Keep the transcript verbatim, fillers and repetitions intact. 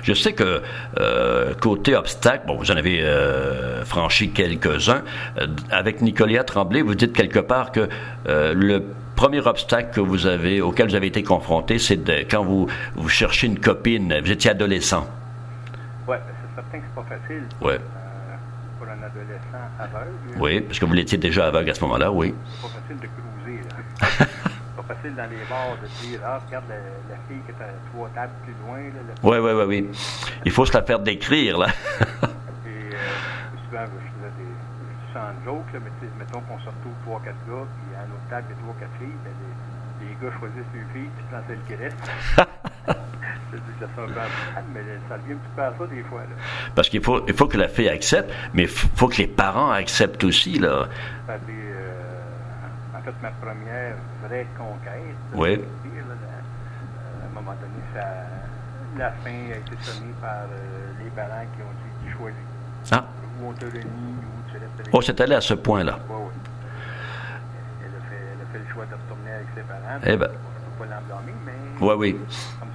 Je sais que euh, côté obstacle, bon, vous en avez euh, franchi quelques-uns. Euh, avec Nicolas Tremblay, vous dites quelque part que euh, le premier obstacle que vous avez, auquel vous avez été confronté, c'est de, quand vous, vous cherchez une copine, vous étiez adolescent. Oui, c'est certain que c'est pas facile. Ouais. Euh, pour un adolescent aveugle. Oui, parce que vous l'étiez déjà aveugle à ce moment-là, oui. C'est pas facile de cruiser, là. Pas facile dans les bars de dire, ah, regarde la, la fille qui est à trois tables plus loin. Oui, oui, oui, oui. Il faut se la faire décrire, là. Et euh, souvent, je faisais des. Je dis sans joke, là, mais mettons qu'on se retrouve trois, quatre gars, puis à une autre table, il y a trois, quatre filles, ben, les, les gars choisissent une fille, puis c'est celle qui reste. Je dis que ça fait un peu absurde, mais ça devient un petit peu à ça des fois, là. Parce qu'il faut, il faut que la fille accepte, mais il faut que les parents acceptent aussi, là. Ça avait, euh, en fait, ma première vraie conquête. Oui. Dire, là, la, euh, à un moment donné, ça, la fin a été sonnée par euh, les parents qui ont dit qu'ils choisissent. Ah. Où on te le nie, où tu restes avec. Oh, c'est allé à ce point-là. Oui, oui. Elle a, fait, elle a fait le choix de retourner avec ses parents. Eh ben. On ne peut pas l'emblâmer, mais. Oui, oui. Comme